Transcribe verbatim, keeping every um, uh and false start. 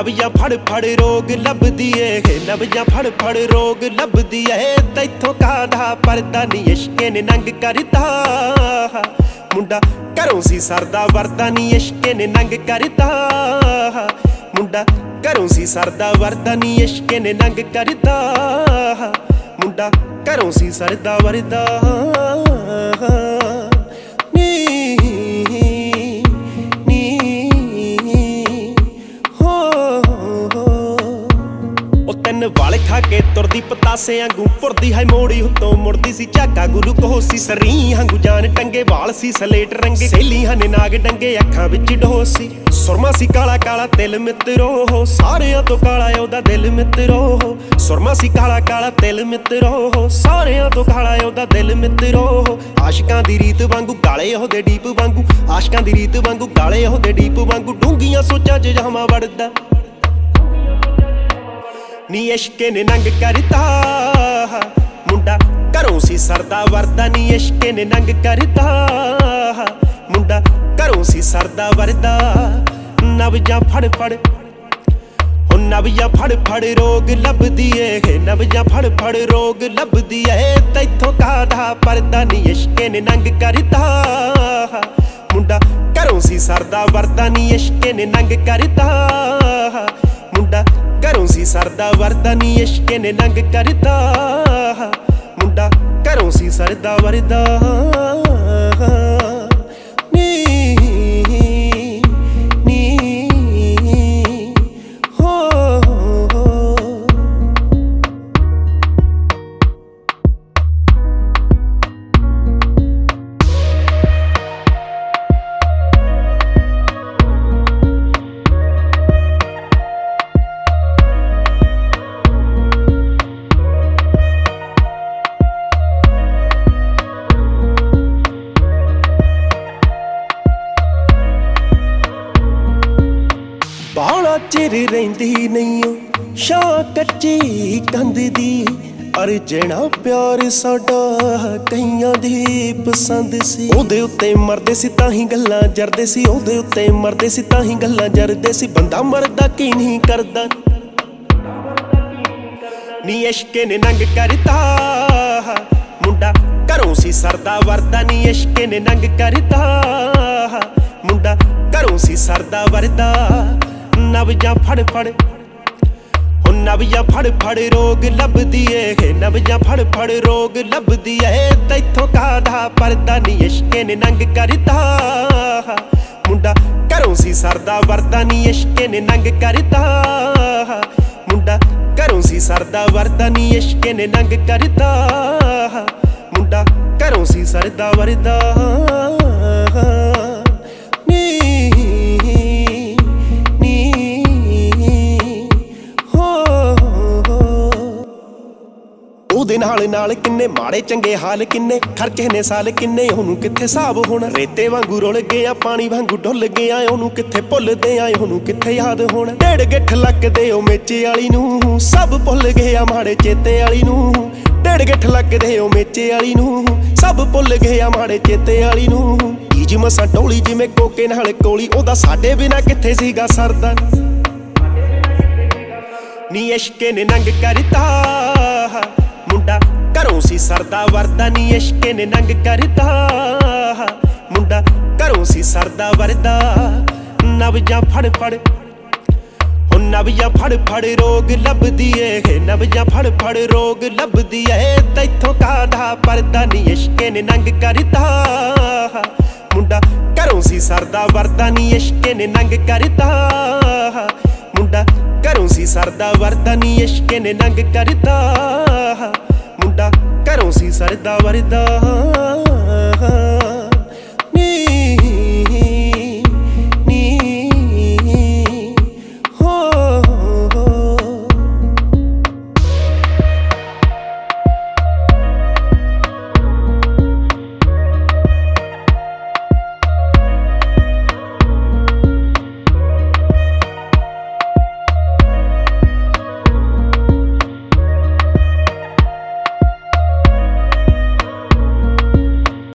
ਨਵੀਆਂ ਫੜ ਫੜ ਰੋਗ ਲੱਭਦੀ ਏ, ਨਵੀਆਂ ਫੜ ਫੜ ਰੋਗ ਲੱਭਦੀ ਏ। ਤੈਥੋਂ ਕਾਹਦਾ ਪਰਦਾ ਨੀ ਇਸ਼ਕੇ ਨੇ ਨੰਗ ਕਰਦਾ, ਮੁੰਡਾ ਘਰੋਂ ਸੀ ਸਰਦਾ ਵਰਦਾ ਨੀ ਇਸ਼ਕੇ ਨੇ ਨੰਗ ਕਰਦਾ। ਮੁੰਡਾ ਘਰੋਂ ਸੀ ਸਰਦਾ ਵਰਦਾ ਨੀ ਇਸ਼ਕੇ ਨੇ ਨੰਗ ਕਰਦਾ। ਮੁੰਡਾ ਘਰੋਂ ਸੀ ਸਰਦਾ ਵਰਦਾ ਵਾਲ ਖਾ ਕੇ ਤੁਰਦੀ ਪਤਾਸੇ ਵਾਂਗੂ ਪੁਰਦੀ ਹੈ ਮੋੜੀ ਉੱਤੋਂ ਮੁੜਦੀ ਸੀ ਝਾਕਾ ਗੁਰੂ ਕੋਹ ਸੀ ਸਰੀ ਵਾਂਗੂ ਜਾਨ ਟੰਗੇ ਵਾਲ ਸੀ ਸਲੇਟ ਰੰਗੇ ਸਹੇਲੀਆਂ ਨੇ ਨਾਗ ਡੰਗੇ ਅੱਖਾਂ ਵਿੱਚ ਢੋਹ ਸੀ ਸੁਰਮਾ ਸੀ ਕਾਲਾ ਕਾਲਾ ਤਿਲ ਮਿੱਤਰੋ ਸਾਰਿਆਂ ਤੋਂ ਕਾਲਾ ਉਹਦਾ ਦਿਲ ਮਿੱਤਰੋ। ਸੁਰਮਾ ਸੀ ਕਾਲਾ ਕਾਲਾ ਤਿਲ ਮਿੱਤਰੋ ਸਾਰਿਆਂ ਤੋਂ ਕਾਲਾ ਉਹਦਾ ਦਿਲ ਮਿੱਤਰੋ। ਆਸ਼ਕਾਂ ਦੀ ਰੀਤ ਵਾਂਗੂ ਗਾਲੇ ਉਹਦੇ ਡੀਪ ਵਾਂਗੂ, ਆਸ਼ਕਾਂ ਦੀ ਰੀਤ ਵਾਂਗੂ ਗਾਲੇ ਉਹਦੇ ਡੀਪ ਵਾਂਗੂ ਡੂੰਘੀਆਂ ਸੋਚਾਂ 'ਚ ਜਾਵਾਂ ਵੜਦਾ ਨੀ ਇਸ਼ਕੇ ਨੇ ਨੰਗ ਕਰਦਾ। ਮੁੰਡਾ ਘਰੋਂ ਸੀ ਸਰਦਾ ਵਰਦਾ ਨੀ ਇਸ਼ਕੇ ਨੇ ਨੰਗ ਕਰਦਾ। ਮੁੰਡਾ ਘਰੋਂ ਸੀ ਸਰਦਾ ਵਰਦਾ ਨਵੀਆਂ ਫੜ ਫੜ ਹੋ ਨਵੀਆਂ ਫੜ ਫੜ ਰੋਗ ਲੱਭਦੀ ਏ, ਨਵੀਆਂ ਫੜ ਫੜ ਰੋਗ ਲੱਭਦੀ ਏ। ਤੈਥੋਂ ਕਾਹਦਾ ਪਰਦਾ ਨੀ ਇਸ਼ਕੇ ਨੇ ਨੰਗ ਕਰਦਾ। ਮੁੰਡਾ ਘਰੋਂ ਸੀ ਸਰਦਾ ਵਰਦਾ ਨੀ ਇਸ਼ਕੇ ਨੇ ਨੰਗ ਕਰਦਾ। ਮੁੰਡਾ ਘਰੋਂ ਸੀ ਸਰਦਾ ਵਰਦਾ ਨੀ ਇਸ਼ਕੇ ਨੇ ਨੰਗ ਕਰਦਾ। ਮੁੰਡਾ ਘਰੋਂ ਸੀ ਸਰਦਾ ਵਰਦਾ ਨੀ ਨੀ ਹੋ ਬਾਲਾ ਚਿਰ ਰਹਿੰਦੀ ਨਹੀਂ ਓ ਸ਼ਾਂ ਕੱਚੀ ਕੰਧ ਦੀ। ਅਰਜਣਾ ਪਿਆਰ ਸਾਡਾ ਕਈਆਂ ਦੀ ਪਸੰਦ ਸੀ। ਉਹਦੇ ਉੱਤੇ ਮਰਦੇ ਸੀ ਤਾਂ ਹੀ ਗੱਲਾਂ ਜਰਦੇ ਸੀ, ਉਹਦੇ ਉੱਤੇ ਮਰਦੇ ਸੀ ਤਾਂ ਹੀ ਗੱਲਾਂ ਜਰਦੇ ਸੀ। ਬੰਦਾ ਮਰਦਾ ਕੀ ਨਹੀਂ ਕਰਦਾ ਨੀ ਇਸ਼ਕੇ ਨੇ ਨੰਗ ਕਰਦਾ। ਮੁੰਡਾ ਘਰੋਂ ਸੀ ਸਰਦਾ ਵਰਦਾ ਨੀ ਇਸ਼ਕੇ ਨੇ ਨੰਗ ਕਰਦਾ। ਮੁੰਡਾ ਘਰੋਂ ਸੀ ਸਰਦਾ ਵਰਦਾ ਨਵੀਆਂ ਫੜ ਫੜ ਹੋ ਨਵੀਆਂ ਫੜ ਫੜ ਰੋਗ ਲੱਭਦੀ ਏ, ਨਵੀਆਂ ਫੜ ਫੜ ਰੋਗ ਲੱਭਦੀ ਏ। ਤੈਥੋਂ ਕਾਹਦਾ ਪਰਦਾ ਨੀ ਇਸ਼ਕੇ ਨੇ ਨੰਗ ਕਰਦਾ। ਮੁੰਡਾ ਘਰੋਂ ਸੀ ਸਰਦਾ ਵਰਦਾ ਨੀ ਇਸ਼ਕੇ ਨੇ ਨੰਗ ਕਰਦਾ। ਮੁੰਡਾ ਘਰੋਂ ਸੀ ਸਰਦਾ ਵਰਦਾ ਨੀ ਇਸ਼ਕੇ ਨੇ ਨੰਗ ਕਰਦਾ। ਮੁੰਡਾ ਘਰੋਂ ਸੀ ਸਰਦਾ ਵਰਦਾ ਉਹਦੇ ਨਾਲ ਨਾਲ ਕਿੰਨੇ ਮਾੜੇ ਚੰਗੇ ਹਾਲ ਕਿੰਨੇ ਖਰਚੇ ਨੇ ਸਾਲ ਕਿੰਨੇ ਉਹਨੂੰ ਕਿੱਥੇ ਹਿਸਾਬ ਹੋਣਾ। ਰੇਤੇ ਵਾਂਗੂ ਰੁਲ ਗਿਆ ਪਾਣੀ ਵਾਂਗੂ ਡੁੱਲ ਗਿਆ ਉਹਨੂੰ ਕਿੱਥੇ ਭੁੱਲਦੇ ਆ ਉਹਨੂੰ ਕਿੱਥੇ ਯਾਦ ਹੋਣਾ। ਢੇੜ ਗਿੱਠ ਲੱਗਦੇ ਉਹ ਮੇਚੇ ਵਾਲੀ ਨੂੰ ਸਭ ਭੁੱਲ ਗਿਆ ਮਾੜੇ ਚੇਤੇ ਵਾਲੀ ਨੂੰ। ਢੇੜ ਗਿੱਠ ਲੱਗਦੇ ਉਹ ਮੇਚੇ ਵਾਲੀ ਨੂੰ ਸਭ ਭੁੱਲ ਗਿਆ ਮਾੜੇ ਚੇਤੇ ਵਾਲੀ ਨੂੰ। ਈਜ ਮਸਾਂ ਡੋਲੀ ਜਿਵੇਂ ਕੋਕੇ ਨਾਲ ਕੋਲੀ ਉਹਦਾ ਸਾਡੇ ਬਿਨਾ ਕਿੱਥੇ ਸੀਗਾ ਸਰਦਾ ਨੀ ਇਸ਼ਕੇ ਨੇ ਨੰਗ ਕਰਦਾ। ਮੁੰਡਾ ਘਰੋਂ ਸੀ ਸਰਦਾ ਵਰਦਾ ਨੀ ਇਸ਼ਕੇ ਨੇ ਨੰਗ ਕਰਦਾ। ਮੁੰਡਾ ਘਰੋਂ ਸੀ ਸਰਦਾ ਵਰਦਾ ਨਵੀਆਂ ਫੜ ਫੜ ਹੋ ਨਵੀਆਂ ਫੜ ਫੜ ਰੋਗ ਲੱਭਦੀ ਏ, ਨਵੀਆਂ ਫੜ ਫੜ ਰੋਗ ਲੱਭਦੀ ਏ। ਤੈਥੋਂ ਕਾਹਦਾ ਪਰਦਾ ਨੀ ਇਸ਼ਕੇ ਨੇ ਨੰਗ ਕਰਦਾ। ਮੁੰਡਾ ਘਰੋਂ ਸੀ ਸਰਦਾ ਵਰਦਾ ਨੀ ਇਸ਼ਕੇ ਨੇ ਨੰਗ ਕਰਦਾ। ਮੁੰਡਾ ਘਰੋਂ ਸੀ ਸਰਦਾ ਵਰਦਾ ਨੀ ਇਸ਼ਕੇ ਨੇ ਨੰਗ ਕਰਦਾ। ਮੁੰਡਾ ਘਰੋਂ ਸੀ ਸਰਦਾ ਵਰਦਾ।